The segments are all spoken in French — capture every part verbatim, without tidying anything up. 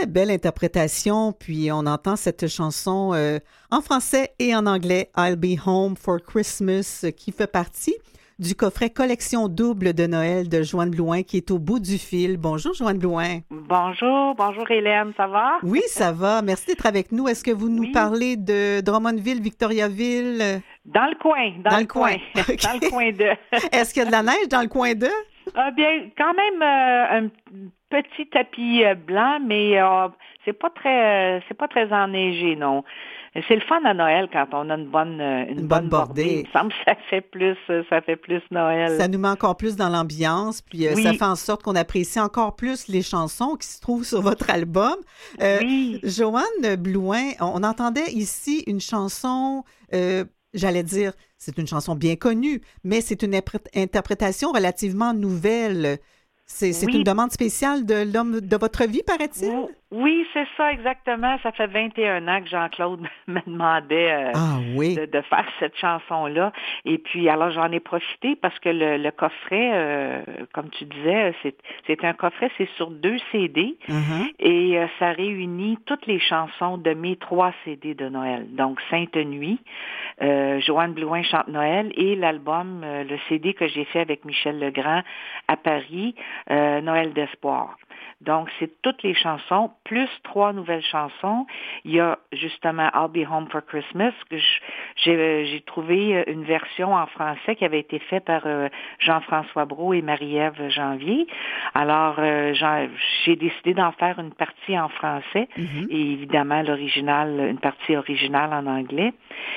très belle interprétation, puis on entend cette chanson euh, en français et en anglais, I'll Be Home for Christmas, qui fait partie du coffret collection double de Noël de Joanne Blouin, qui est au bout du fil. Bonjour, Joanne Blouin. Bonjour, bonjour Hélène, ça va? Oui, ça va. Merci d'être avec nous. Est-ce que vous nous oui. parlez de Drummondville, Victoriaville? Dans le coin, dans, dans le coin. coin. Okay. Dans le coin de... Est-ce qu'il y a de la neige dans le coin de? Ah bien, quand même euh, un petit tapis euh, blanc, mais euh, c'est pas très, euh, c'est pas très enneigé, non. C'est le fun à Noël quand on a une bonne, une, une bonne, bonne bordée. bordée. Il me semble que ça fait plus, ça fait plus Noël. Ça nous met encore plus dans l'ambiance, puis euh, oui. ça fait en sorte qu'on apprécie encore plus les chansons qui se trouvent sur votre album. Euh, oui. Joanne Blouin, on entendait ici une chanson, euh, j'allais dire, c'est une chanson bien connue, mais c'est une interprétation relativement nouvelle. C'est, c'est oui. une demande spéciale de l'homme de votre vie, paraît-il? Oui, c'est ça, exactement. Ça fait vingt et un ans que Jean-Claude me demandait euh, ah, oui. de, de faire cette chanson-là. Et puis, alors, j'en ai profité parce que le, le coffret, euh, comme tu disais, c'est, c'est un coffret, c'est sur deux C D. Uh-huh. Et euh, ça réunit toutes les chansons de mes trois C D de Noël. Donc, Sainte Nuit, euh, Joanne Blouin chante Noël et l'album, euh, le C D que j'ai fait avec Michel Legrand à Paris, euh, Noël d'espoir. Donc, c'est toutes les chansons, plus trois nouvelles chansons. Il y a justement I'll Be Home for Christmas, que je, j'ai, j'ai trouvé une version en français qui avait été faite par euh, Jean-François Brault et Marie-Ève Janvier. Alors, euh, j'ai décidé d'en faire une partie en français mm-hmm. et évidemment l'original, une partie originale en anglais.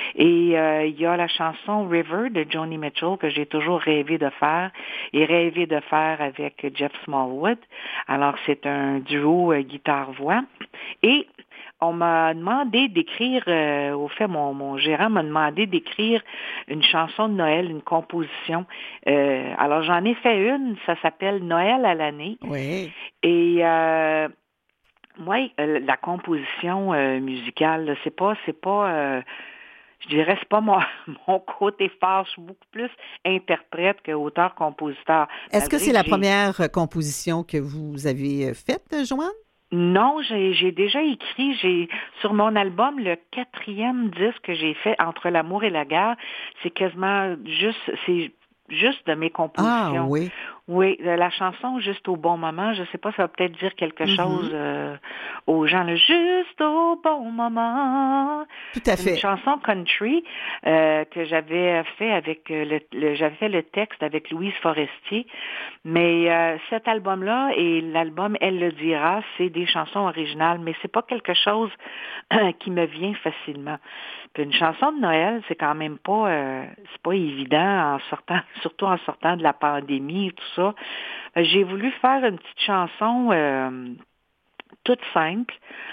Et euh, il y a la chanson River de Joni Mitchell que j'ai toujours rêvé de faire et rêvé de faire avec Jeff Smallwood. Alors, c'est C'est un duo euh, guitare-voix. Et on m'a demandé d'écrire, euh, au fait, mon, mon gérant m'a demandé d'écrire une chanson de Noël, une composition. Euh, alors, j'en ai fait une, ça s'appelle Noël à l'année. Oui. Et euh, moi, euh, la composition euh, musicale, c'est pas, c'est pas... Euh, je dirais, c'est pas mon, mon côté fort, je suis beaucoup plus interprète que auteur-compositeur. Est-ce que c'est la première composition que vous avez faite, Joanne? Non, j'ai, j'ai déjà écrit, j'ai sur mon album, le quatrième disque que j'ai fait, Entre l'amour et la guerre, c'est quasiment juste, c'est juste de mes compositions. Ah oui. Oui, la chanson Juste au bon moment, je sais pas, ça va peut-être dire quelque mm-hmm. chose euh, aux gens. Le Juste au bon moment. Tout à fait. C'est une chanson country euh, que j'avais fait avec le, le j'avais fait le texte avec Louise Forestier. Mais euh, cet album-là et l'album Elle le dira, c'est des chansons originales, mais c'est pas quelque chose euh, qui me vient facilement. Puis une chanson de Noël, c'est quand même pas euh, c'est pas évident en sortant, surtout en sortant de la pandémie et tout ça. J'ai voulu faire une petite chanson euh, toute simple,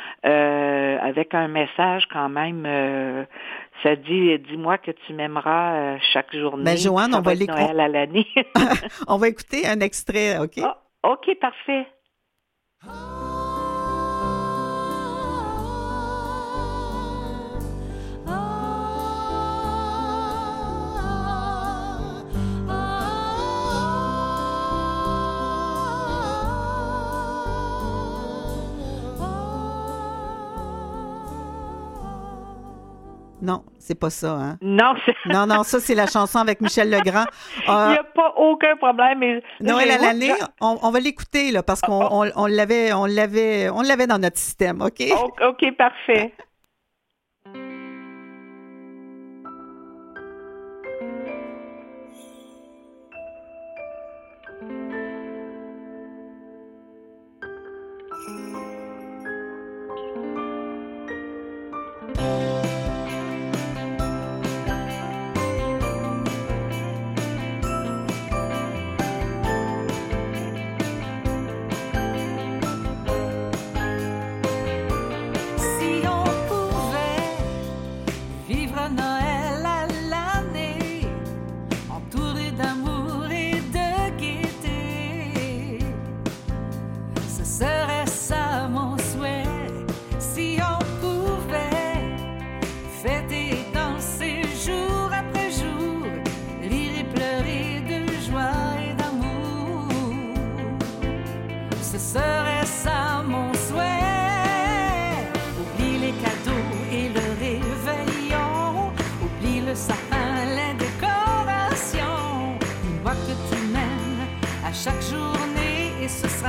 euh, avec un message quand même. Euh, ça dit, dis-moi que tu m'aimeras euh, chaque journée. Ben, Joanne, ça on va, va être Noël à l'année. On va écouter un extrait, OK? Oh, OK, parfait. Non, c'est pas ça, hein? Non, c'est... non, non, ça, c'est la chanson avec Michel Legrand. Il euh, n'y a pas aucun problème. Mais Noël à l'année, on, on va l'écouter, là, parce qu'on oh, oh. on, on l'avait, on l'avait, on l'avait dans notre système, OK? OK, okay, parfait. Si on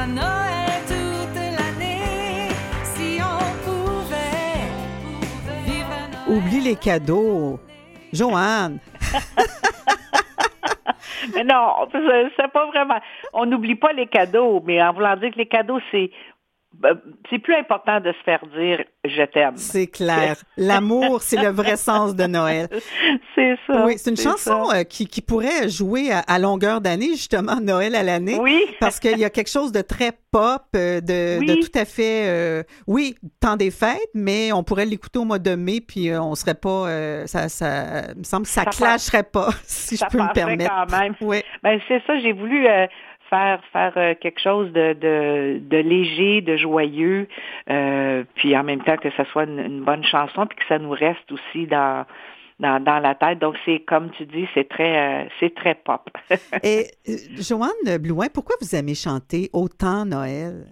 à Noël toute l'année. Si on pouvait, pouvait vivre à Noël. Oublie les cadeaux. Joanne. Mais non, c'est c'est pas vraiment. On n'oublie pas les cadeaux, mais en voulant dire que les cadeaux, c'est c'est plus important de se faire dire « je t'aime ». C'est clair. L'amour, c'est le vrai sens de Noël. C'est ça. Oui, c'est une c'est chanson ça. euh, qui, qui pourrait jouer à, à longueur d'année, justement, Noël à l'année. Oui. Parce qu'il y a quelque chose de très pop, euh, de, Oui. de tout à fait... euh, oui, temps des fêtes, mais on pourrait l'écouter au mois de mai, puis euh, on serait pas... euh, ça, ça il me semble que ça, Ça clasherait pas, si Ça je peux me passerait permettre. quand même. Oui. Ben, c'est ça, j'ai voulu euh, faire faire euh, quelque chose de, de, de léger, de joyeux, euh, puis en même temps que ça soit une, une bonne chanson, puis que ça nous reste aussi dans dans, dans la tête. Donc c'est comme tu dis, c'est très euh, c'est très pop. Et euh, Joanne Blouin, pourquoi vous aimez chanter autant Noël?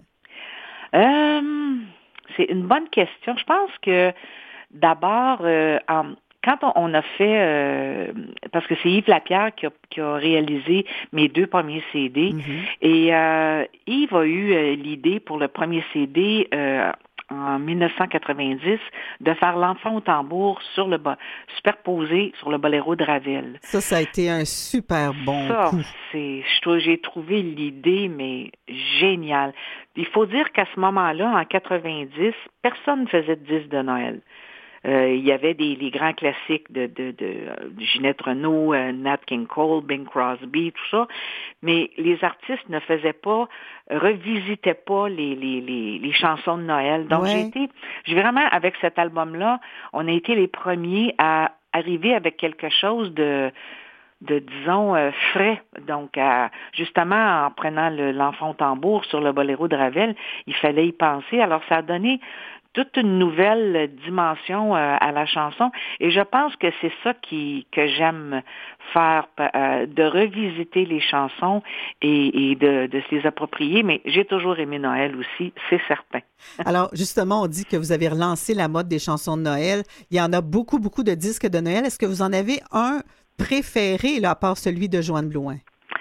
Euh, c'est une bonne question. Je pense que d'abord, euh, en- quand on, on a fait, euh, parce que c'est Yves Lapierre qui a, qui a réalisé mes deux premiers C D, Mhm. et euh, Yves a eu euh, l'idée pour le premier C D euh, en dix-neuf cent quatre-vingt-dix de faire l'enfant au tambour sur le bo- superposé sur le boléro de Ravel. Ça, ça a été un super bon Ça, coup. c'est, je trouve, j'ai trouvé l'idée, mais géniale. Il faut dire qu'à ce moment-là, en quatre-vingt-dix, personne ne faisait de disque de Noël. Euh, il y avait des les grands classiques de, de, de, euh, Ginette Renault, euh, Nat King Cole, Bing Crosby, tout ça, mais les artistes ne faisaient pas, revisitaient pas les, les, les, les chansons de Noël. Donc, Ouais. j'ai été, j'ai vraiment, avec cet album-là, on a été les premiers à arriver avec quelque chose de de, disons, euh, frais. Donc, à, justement, en prenant le, l'enfant au tambour sur le boléro de Ravel, il fallait y penser. Alors, ça a donné toute une nouvelle dimension euh, à la chanson. Et je pense que c'est ça qui que j'aime faire, euh, de revisiter les chansons et, et de, de se les approprier. Mais j'ai toujours aimé Noël aussi, c'est certain. Alors, justement, on dit que vous avez relancé la mode des chansons de Noël. Il y en a beaucoup, beaucoup de disques de Noël. Est-ce que vous en avez un préféré, là, à part celui de Joanne Blouin?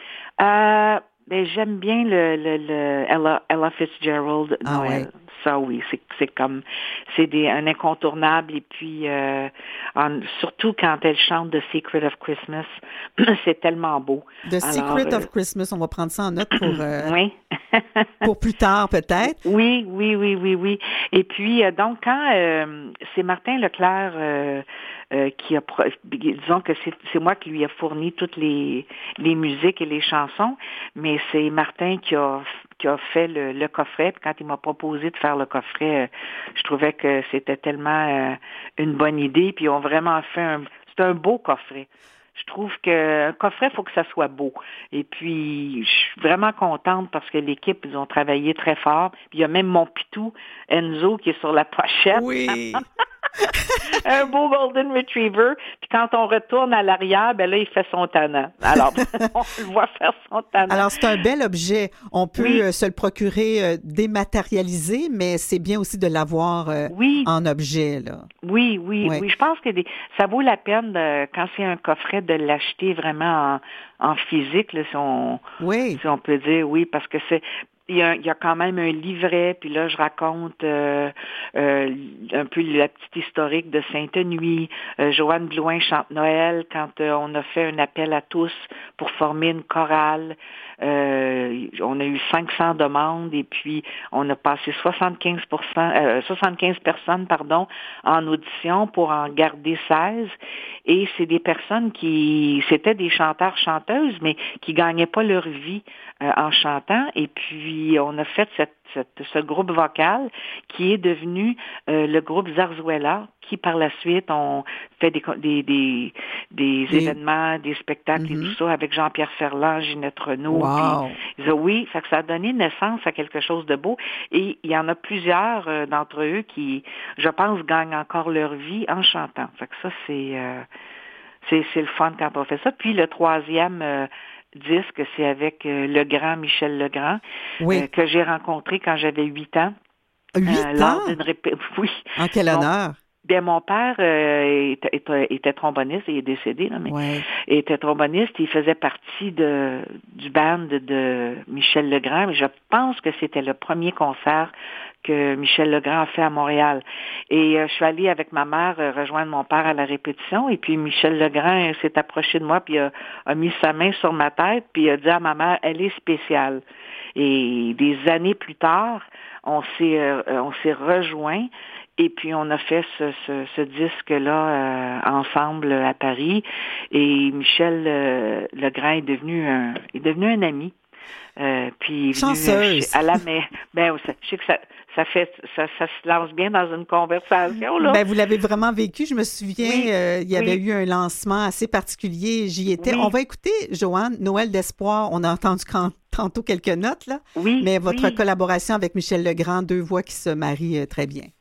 Euh, ben, j'aime bien le, le, le Ella, Ella Fitzgerald Ah Noël. ouais. Ça, oui, c'est, c'est comme, c'est des, un incontournable. Et puis, euh, en, surtout quand elle chante The Secret of Christmas, c'est tellement beau. The Alors, Secret euh, of Christmas, on va prendre ça en note pour, euh, oui. pour plus tard, peut-être. Oui, oui, oui, oui, oui. Et puis, euh, donc, quand euh, c'est Martin Leclerc euh, euh, qui a, pro- disons que c'est, c'est moi qui lui a fourni toutes les, les musiques et les chansons, mais c'est Martin qui a qui a fait le, le coffret. Puis quand il m'a proposé de faire le coffret, euh, je trouvais que c'était tellement euh, une bonne idée. Puis ils ont vraiment fait un, c'est un beau coffret. Je trouve qu'un coffret, il faut que ça soit beau. Et puis, je suis vraiment contente parce que l'équipe, ils ont travaillé très fort. Puis il y a même mon pitou, Enzo, qui est sur la pochette. Oui. Un beau Golden Retriever. Puis quand on retourne à l'arrière, ben là, il fait son tannant. Alors, on le voit faire son tannant. Alors, c'est un bel objet. On peut Oui. euh, se le procurer euh, dématérialisé, mais c'est bien aussi de l'avoir euh, Oui. en objet, là. Oui, oui, Ouais. oui. Je pense que des, ça vaut la peine, de, quand c'est un coffret, de l'acheter vraiment en, en physique, là, si on, Oui. si on peut dire, oui, parce que c'est, il y a, il y a quand même un livret, puis là, je raconte euh, euh, un peu la petite historique de Sainte-Nuit. Euh, Joanne Blouin chante Noël quand euh, on a fait un appel à tous pour former une chorale. Euh, on a eu cinq cents demandes et puis on a passé soixante-quinze pour cent, euh, soixante-quinze personnes pardon, en audition pour en garder seize. Et c'est des personnes qui, c'était des chanteurs-chanteuses, mais qui gagnaient pas leur vie euh, en chantant. Et puis, on a fait cette, cette, ce groupe vocal qui est devenu euh, le groupe Zarzuela, qui par la suite ont fait des, des, des, des Des- événements, des spectacles Mhm. et tout ça avec Jean-Pierre Ferland, Ginette Renault. Wow. Puis, ils ont- oui, fait que ça a donné naissance à quelque chose de beau. Et il y en a plusieurs euh, d'entre eux qui, je pense, gagnent encore leur vie en chantant. Fait que ça, c'est, euh, c'est, c'est le fun quand on fait ça. Puis le troisième euh, disque, c'est avec euh, le grand Michel Legrand, Oui. euh, que j'ai rencontré quand j'avais huit ans. Huit euh, lors ans? d'une répé- Oui. En quel Donc, honneur? Bien, mon père euh, était, était, était tromboniste, il est décédé, là, mais Ouais. il était tromboniste, il faisait partie de du band de, de Michel Legrand, mais je pense que c'était le premier concert que Michel Legrand a fait à Montréal. Et euh, je suis allée avec ma mère euh, rejoindre mon père à la répétition, et puis Michel Legrand euh, s'est approché de moi, puis a, a mis sa main sur ma tête, puis il a dit à ma mère, elle est spéciale. Et des années plus tard, on s'est euh, on s'est rejoints. Et puis, on a fait ce, ce, ce disque-là euh, ensemble à Paris. Et Michel euh, Legrand est devenu un, est devenu un ami. Euh, puis il est venu, Chanceuse. euh, à la mais ben je sais que ça ça fait ça, ça se lance bien dans une conversation là. Ben, vous l'avez vraiment vécu. Je me souviens, Oui, euh, il y avait oui. eu un lancement assez particulier. J'y étais. Oui. On va écouter, Joanne, Noël d'espoir. On a entendu quand- tantôt quelques notes, là. Oui, Mais votre oui. collaboration avec Michel Legrand, deux voix qui se marient euh, très bien.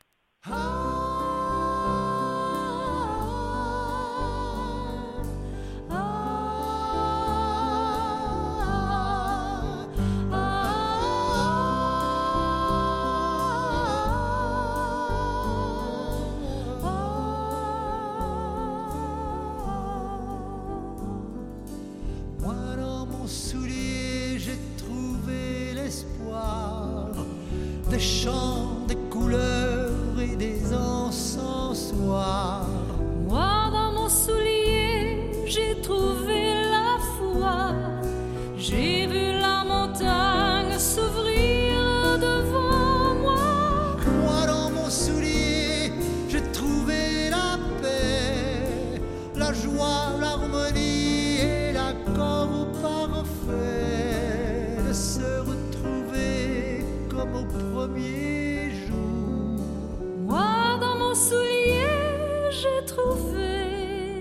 Moi dans mon soulier j'ai trouvé l'espoir, des chants, des couleurs et des encensoirs. Moi dans mon soulier, j'ai trouvé la foi. J'ai vu la montagne s'ouvrir devant moi. Moi dans mon soulier j'ai trouvé la paix, la joie, l'harmonie et l'accord parfait de se retrouver comme au premier jour. Moi dans mon soulier, j'ai trouvé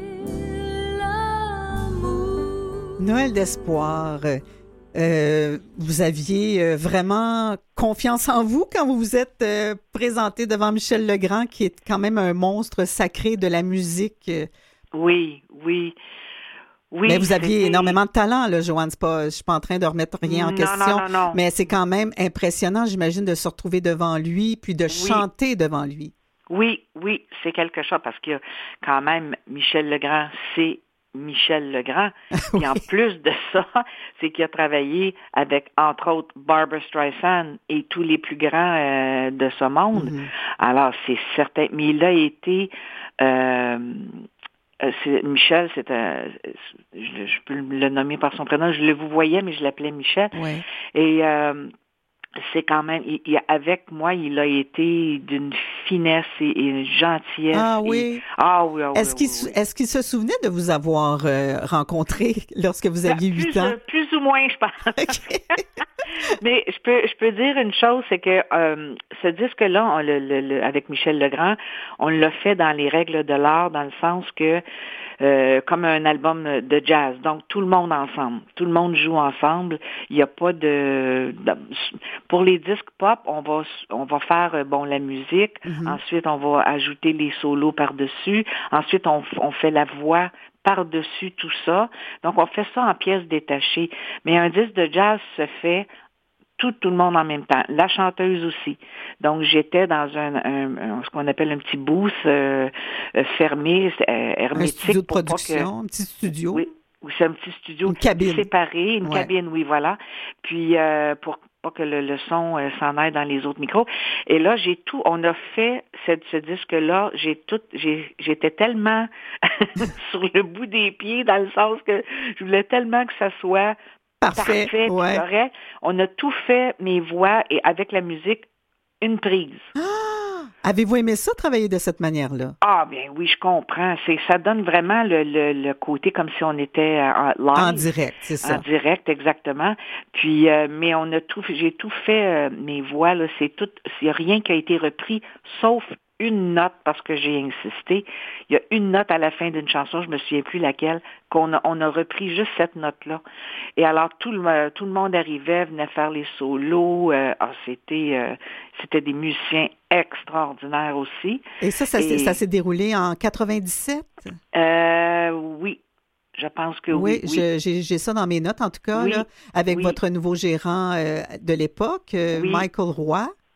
l'amour. Noël d'espoir. Euh, vous aviez euh, vraiment confiance en vous quand vous vous êtes euh, présenté devant Michel Legrand, qui est quand même un monstre sacré de la musique. Oui, oui. Oui, Mais vous aviez c'était- énormément de talent, là, Joanne. C'est pas, je suis pas en train de remettre rien en Non, question. non, non, non. Mais c'est quand même impressionnant, j'imagine, de se retrouver devant lui, puis de chanter devant lui. Oui, oui, c'est quelque chose parce qu'il y a quand même Michel Legrand, c'est Michel Legrand. Puis en plus de ça, c'est qu'il a travaillé avec, entre autres, Barbra Streisand et tous les plus grands euh, de ce monde. Mhm. Alors, c'est certain. Mais il a été... Euh, euh, c'est, Michel, c'est un... Je, je peux le nommer par son prénom. Je le vous voyais, mais je l'appelais Michel. Ouais. Et... Euh, c'est quand même, il, il- avec moi, il a été d'une finesse et, et une gentillesse. Ah et- oui? ah oui, ah oui, Est-ce qu'il, oui, oui. est-ce qu'il se souvenait de vous avoir euh, rencontré lorsque vous aviez Ben, huit plus, ans? euh, plus ou moins, je pense. OK. Mais je peux, je peux dire une chose, c'est que euh, ce disque-là, on le, le- le- avec Michel Legrand, on l'a fait dans les règles de l'art, dans le sens que euh, comme un album de jazz, donc tout le monde ensemble, tout le monde joue ensemble. Il n'y a pas de, de- pour les disques pop, on va on va faire euh, bon la musique, Mhm. ensuite on va ajouter les solos par-dessus, ensuite on, on fait la voix par-dessus tout ça. Donc, on fait ça en pièces détachées. Mais un disque de jazz se fait tout, tout le monde en même temps. La chanteuse aussi. Donc, j'étais dans un, un- un- ce qu'on appelle un petit booth euh, euh, fermé, euh, Un hermétique. studio de pour pas que- production, un petit studio. oui, oui, c'est un petit studio Une cabine. séparé, une Ouais. cabine, oui, voilà. Puis euh, pour pas que le, le son euh, s'en aille dans les autres micros. Et là, j'ai tout, on a fait ce, ce disque-là, j'ai tout, j'ai, j'étais tellement sur le bout des pieds, dans le sens que je voulais tellement que ça soit Parfait. parfait, puis ouais. correct. On a tout fait, mes voix, et avec la musique, une prise. Ah! Avez-vous aimé ça, travailler de cette manière-là? Ah, bien oui, je comprends. C'est, ça donne vraiment le, le, le côté comme si on était euh, en live. En direct, c'est ça. En direct, exactement. Puis, euh, mais on a tout, j'ai tout fait, euh, mes voix, là, c'est tout, il n'y a rien qui a été repris, sauf une note, parce que j'ai insisté. Il y a une note à la fin d'une chanson, je me souviens plus laquelle, qu'on a, on a repris juste cette note-là. Et alors, tout le, tout le monde arrivait, venait faire les solos. Euh, ah, c'était, euh, c'était des musiciens extraordinaires aussi. Et ça, ça, s'est- Et- ça s'est déroulé en quatre-vingt-dix-sept? Euh, oui. Je pense que oui. Oui, oui. je- j'ai, j'ai ça dans mes notes, en tout cas, Oui, là, avec oui. votre nouveau gérant euh, de l'époque, euh, Oui. Michael Roy.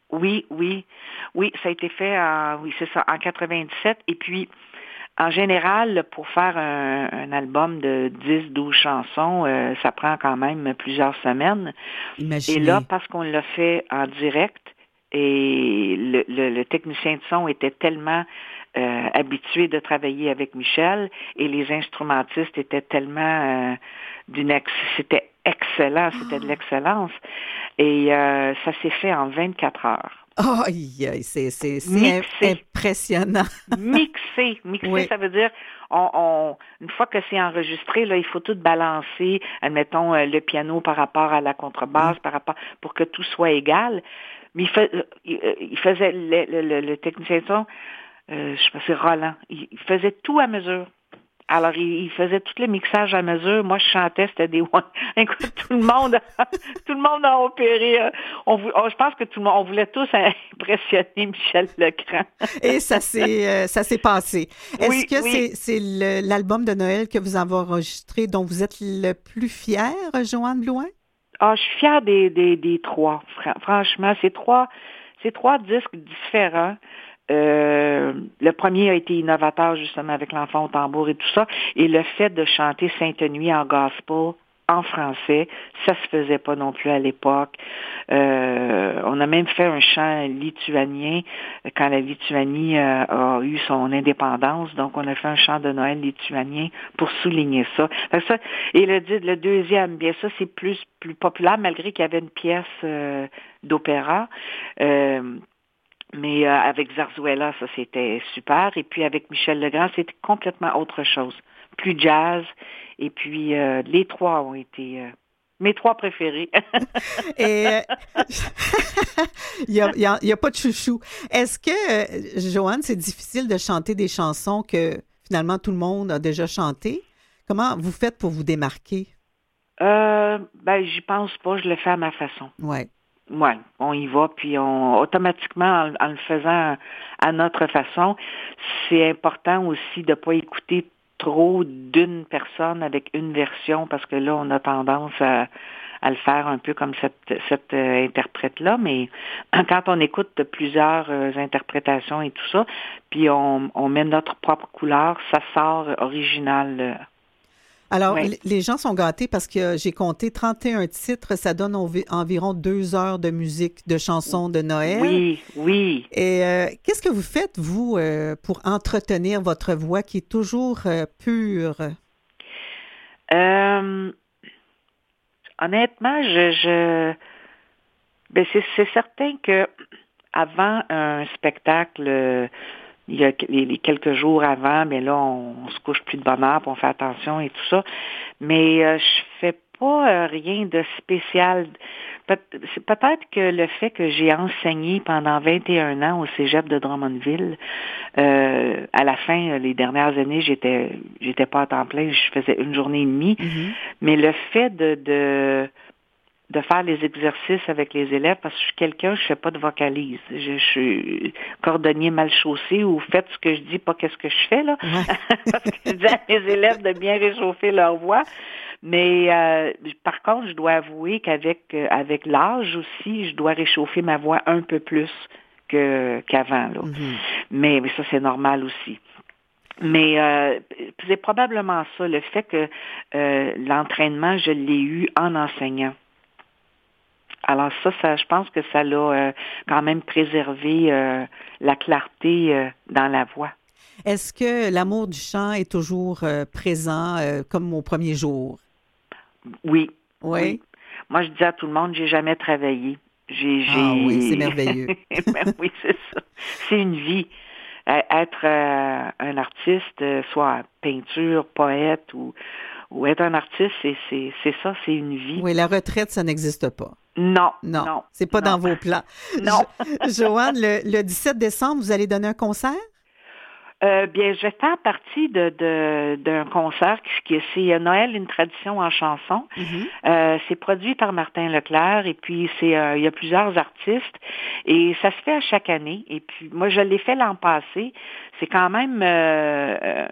Oui, oui. Oui, ça a été fait en, oui, c'est ça, en quatre-vingt-dix-sept. Et puis, en général, là, pour faire un, un album de dix, douze chansons, euh, ça prend quand même plusieurs semaines. Et là, Imaginez. parce qu'on l'a fait en direct, et le, le, le technicien de son était tellement euh, habitué de travailler avec Michel, et les instrumentistes étaient tellement euh, d'une ex- c'était excellent, c'était de l'excellence. Et euh, ça s'est fait en vingt-quatre heures. Oh, aïe, aïe, c'est, c'est, c'est im- Mixé. impressionnant. Mixé. Mixé, Oui. ça veut dire, on, on, une fois que c'est enregistré, là, il faut tout balancer, admettons, euh, le piano par rapport à la contrebasse, Mm. par rapport, pour que tout soit égal. Mais il, fait, euh, il, euh, il faisait, le, le, le, le technicien de son, euh, je sais pas, c'est Roland, il, il faisait tout à mesure. Alors, il, il faisait tout le mixage à mesure. Moi, je chantais, c'était des one. Écoute, tout le monde, tout le monde a opéré. euh, On, vou- on- je pense que tout le monde, on voulait tous impressionner Michel Legrand. Et ça s'est, euh, ça s'est passé. Est-ce Oui, que oui. c'est, c'est le- l'album de Noël que vous avez enregistré dont vous êtes le plus fier, Joanne Blouin? Ah, je suis fière des, des, des trois. Fra- franchement, c'est trois, c'est trois disques différents. Euh, le premier a été innovateur justement avec l'enfant au tambour et tout ça. Et le fait de chanter Sainte Nuit en gospel en français, ça se faisait pas non plus à l'époque. Euh, on a même fait un chant lituanien quand la Lituanie euh, a eu son indépendance. Donc, on a fait un chant de Noël lituanien pour souligner ça. Fait que ça et le, le deuxième, bien ça, c'est plus, plus populaire malgré qu'il y avait une pièce euh, d'opéra. Euh, Mais euh, avec Zarzuela, ça c'était super. Et puis avec Michel Legrand, c'était complètement autre chose. Plus jazz. Et puis euh, les trois ont été euh, mes trois préférés. Et euh, il n'y a, il y a- il y a pas de chouchou. Est-ce que, euh, Joanne, c'est difficile de chanter des chansons que finalement tout le monde a déjà chantées? Comment vous faites pour vous démarquer? euh, ben j'y pense pas, je le fais à ma façon. Ouais. Ouais, on y va, puis on automatiquement, en, en le faisant à notre façon, c'est important aussi de pas écouter trop d'une personne avec une version, parce que là, on a tendance à, à le faire un peu comme cette, cette euh, interprète-là, mais quand on écoute plusieurs euh, interprétations et tout ça, puis on, on met notre propre couleur, ça sort original. euh. Alors, Ouais. l- les gens sont gâtés parce que j'ai compté trente et un titres. Ça donne envi- environ deux heures de musique, de chansons de Noël. Oui, oui. Et euh, qu'est-ce que vous faites, vous, euh, pour entretenir votre voix qui est toujours euh, pure? Euh, honnêtement, je, je ben c'est, c'est certain que avant un spectacle, euh, il y a les, les quelques jours avant, mais là, on, on se couche plus de bonne heure, puis on fait attention et tout ça. Mais euh, je fais pas euh, rien de spécial. Peut- c'est peut-être que le fait que j'ai enseigné pendant vingt et un ans au Cégep de Drummondville, euh, à la fin, les dernières années, j'étais j'étais pas à temps plein, je faisais une journée et demie. Mhm. Mais le fait de, de de faire les exercices avec les élèves, parce que je suis quelqu'un, je fais pas de vocalise. Je, je suis cordonnier mal chaussé ou faites ce que je dis, pas qu'est-ce que je fais, là. Ouais. Parce que je dis à mes élèves de bien réchauffer leur voix. Mais euh, par contre, je dois avouer qu'avec euh, avec l'âge aussi, je dois réchauffer ma voix un peu plus que qu'avant, là. Mhm. Mais, mais ça, c'est normal aussi. Mais euh, c'est probablement ça, le fait que euh, l'entraînement, je l'ai eu en enseignant. Alors ça, ça, je pense que ça l'a euh, quand même préservé euh, la clarté euh, dans la voix. Est-ce que l'amour du chant est toujours euh, présent euh, comme au premier jour? Oui, Oui. oui. Moi, je dis à tout le monde, j'ai jamais travaillé. J'ai, j'ai... Ah oui, c'est merveilleux. Ben oui, c'est ça. C'est une vie. Euh, Être euh, un artiste, euh, soit peinture, poète ou, ou être un artiste, c'est, c'est, c'est ça, c'est une vie. Oui, la retraite, ça n'existe pas. Non, Non, non. c'est pas non. dans vos plans. Non. Jo- Joanne, le, le dix-sept décembre, vous allez donner un concert? Euh, bien, je vais faire partie de, de, d'un concert qui, qui c'est Noël, une tradition en chanson. Mhm. Euh, c'est produit par Martin Leclerc et puis c'est euh, il y a plusieurs artistes et ça se fait à chaque année. Et puis moi, je l'ai fait l'an passé. C'est quand même euh, euh,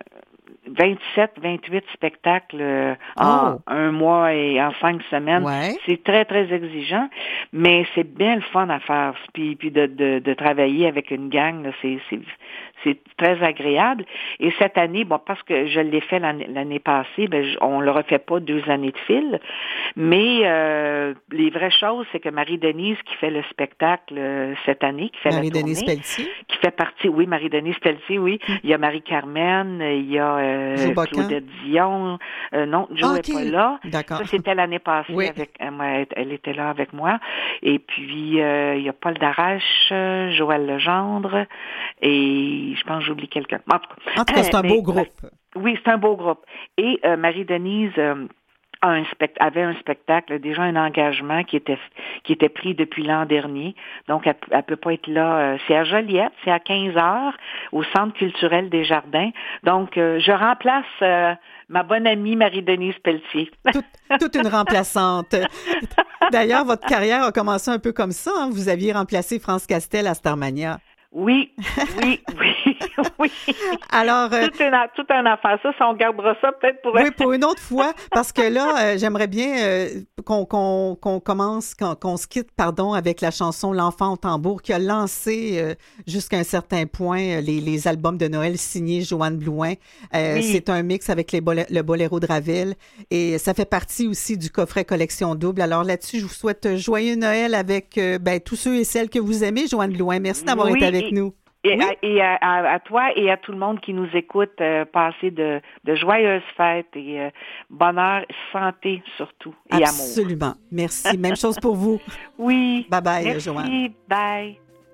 vingt-sept, vingt-huit spectacles euh, en Oh. un mois et en cinq semaines. Ouais. C'est très, très exigeant, mais c'est bien le fun à faire. Puis, puis de, de, de travailler avec une gang, là, c'est, c'est, c'est très agréable. Et cette année, bon, parce que je l'ai fait l'année, l'année passée, ben, je- on le refait pas deux années de fil. Mais euh, les vraies choses, c'est que Marie-Denise qui fait le spectacle euh, cette année, qui fait la Marie-Denise tournée, Pelletier. qui fait partie, oui, Marie-Denise Pelletier, oui. Il y a Marie-Carmen, il y a euh, Joe Bocan. Claudette Dion. Euh, non, Jo Ah, n'est OK. pas là. D'accord. Ça, c'était l'année passée. Oui. avec euh, moi, elle- Elle était là avec moi. Et puis, euh, il y a Paul Darache, euh, Joël Legendre, et je pense que j'oublie quelqu'un. En tout cas, En tout cas, c'est un mais- beau groupe. oui, c'est un beau groupe. Et euh, Marie-Denise euh, a un spect- avait un spectacle, déjà un engagement qui était qui était pris depuis l'an dernier. Donc, elle, elle peut pas être là. euh, c'est à Joliette, c'est à quinze heures, au Centre culturel des Jardins. Donc, euh, je remplace euh, ma bonne amie Marie-Denise Pelletier. Toute, toute une remplaçante. D'ailleurs, votre carrière a commencé un peu comme ça. Hein. Vous aviez remplacé France Castel à Starmania. Oui, oui, oui, oui. Alors, euh, Tout, une, tout un affaire. Ça, ça, on gardera ça peut-être pour... oui, pour une autre fois, parce que là, euh, j'aimerais bien euh, qu'on qu'on qu'on commence, qu'on qu'on se quitte, pardon, avec la chanson L'Enfant au tambour qui a lancé euh, jusqu'à un certain point euh, les, les albums de Noël signés Joanne Blouin. Euh, Oui. C'est un mix avec les bolé- le boléro de Ravel et ça fait partie aussi du coffret collection double. Alors là-dessus, je vous souhaite euh, joyeux Noël avec euh, ben, tous ceux et celles que vous aimez, Joanne Blouin. Merci d'avoir Oui, été avec et- nous. Et, Oui. à, et à, à- à toi et à tout le monde qui nous écoute, euh, passez de, de joyeuses fêtes et euh, bonheur, santé surtout et amour. Absolument. Merci. Même chose pour vous. Oui. Bye bye, Merci. Joanne. Bye.